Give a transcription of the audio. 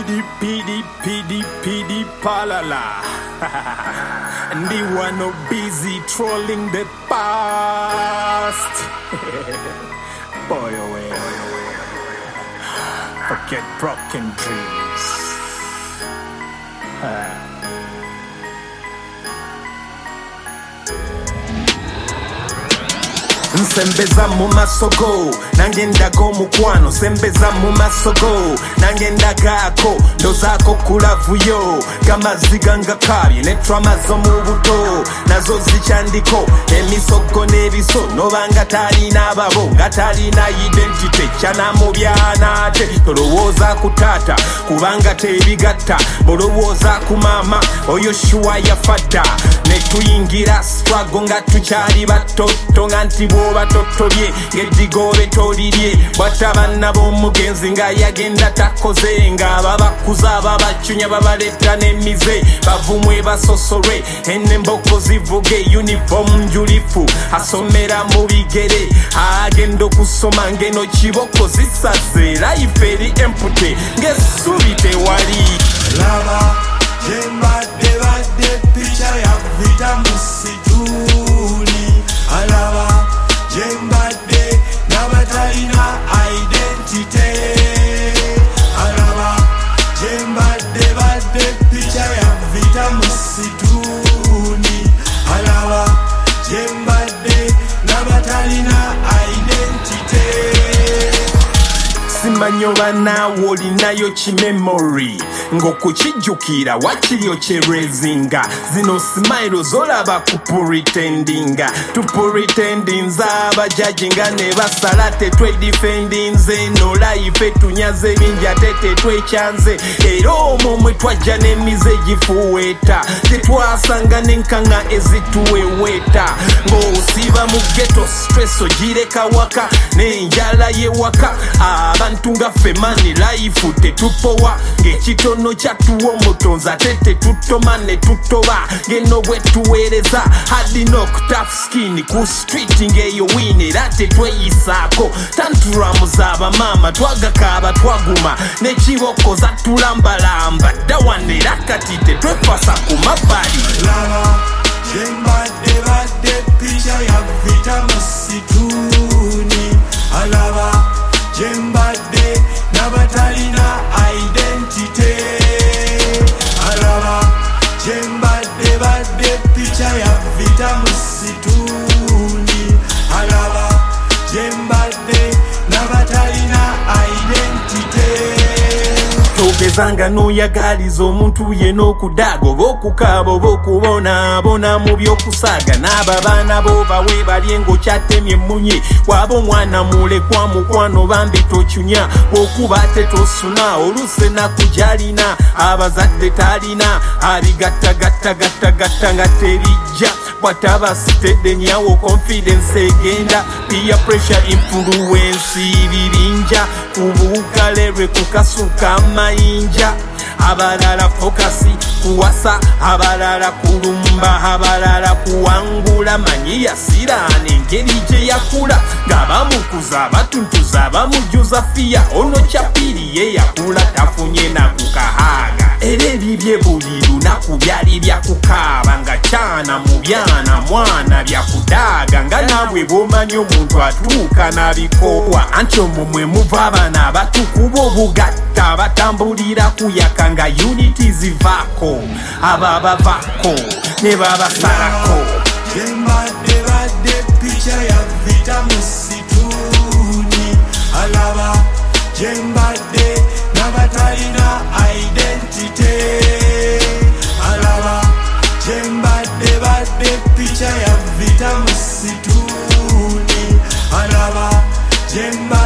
PD palala. And they were no busy trolling the past. Boy away. Forget broken dreams. Nsembeza mu masogo nange ndago mukwano sembeza mu masogo nange ndagako ndozako kulavuyo kamaziga nga kabye ne trauma zo mu buto nazo zikyandiko emisogo n'ebiso nobanga talina babo nga talina identity kyana mu byanate tolowooza ku taata kubanga tebigatta bolowooza ku maama oyo shuwa yafadda ne tuyingira struggle nga tukyali batoto nga nti bwoba totobye ng'eddigobe tolirye bw'atabanna b'omugenzi nga yagenda takoze nga babakuza babacunya babaleta n'emize bavumwe basosolwe enemboko zivuge uniform njulifu asomera mu bigere agenda okusoma ngeno kiboko zisaze life eri empute ng'essubi tewali laba jembadde badde picha ya vita musituni alaba jembadde nabatalina identity alaba jembadde badde picha ya vita musituni alaba jembadde nabatalina identity simanyo banaawe olinayo kimemory ng'okukijjukira wakiryo kyerezinga zino smile zolaba kupretendinga tupretendinza abajaji nga ne basala tetwedifendinze eno life tunyaze bingi ate tetwekyanze era omwo mwe twajja n'emize gifuweeta tetwasanga n'enkanga ezituweweeta ng'osiba mu ghetto stress ogireka waka n'enjala yewaka abantu nga ffe mani life tetupowa ng'ekitono kyatuwa omutonzi ate tetutoma ne tutoba ngeno bwe tuweereza hadinok tough skin ku street ng'eyo win era tetweyisaako tanturamuza abamaama twagakaaba twaguma n'ekiboko zatulambalamba ddawana era kati tetwefasa ku mabbali laba jembadde badde picha ya vita musituni alaba jembadde nabatalina identity alaba jembadde badde picha ya vita musituni alaba jembadde nabatalina identity togezanga n'oyagaliza omuntu yena okudaaga oba okukaaba oba okubonaabona mu by'okusaaga n'abo baana bo bawe balye ng'okyatemye emmunye waba omwana mulekwa mukwano bambi tocunya bw'okuba tetosuna oluse naku gy'alina abazadde talina abigattagattagattagatta nga terijja bw'ataba sitedde nyawo confidence egenda peer pressure influence birinja kubuukalerwe kukasuka mayinja abalala fokasi kuwasa abalala kulumba abalala kuwangula manyi yasiraana engeri gye yakula nga bamukuza batuntuza bamujjuza fiya ono kyapiri ye yakula tafunye nakukahaaga era ebibye buli lunaku byali byakukaaba nga kyana mu byana mwana byakudaaga nga naabwe bw'omanyi omuntu atuuka n'abikoowa anti omwo mwe muva abaana abatukuba obugatta batambulira kuyaka nga unity zivaako ababavaako ne babasalako jembadde badde picha ya vita musituni alaba jembadde nabatalina identity alaba jembadde badde picha ya vita musituni alaba jembadde